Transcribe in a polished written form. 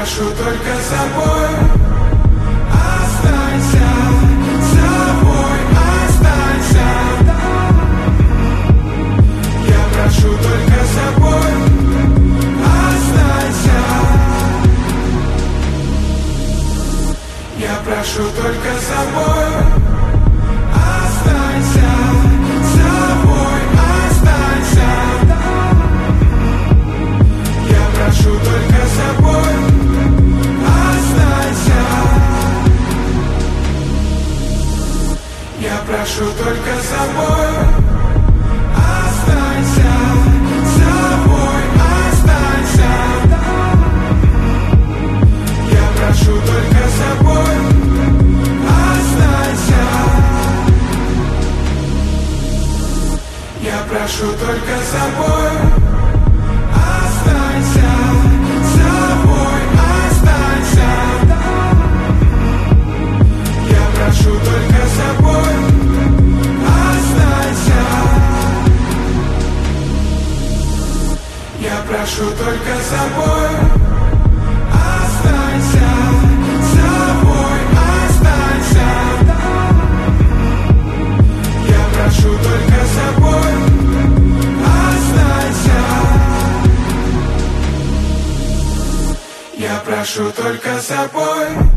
прошу только собой. Останься собой, останься. Я прошу только собой. Останься. Я прошу только собой. Останься собой, останься. Я прошу только собой. Останься. Я прошу только собой. Останься собой, останься. Я прошу только собой. Останься. Я прошу только собой. Останься собой, останься. Я прошу только собой. Останься. Я прошу только собой. Останься собой, останься. Я прошу только собой. Останься. Я прошу только собой.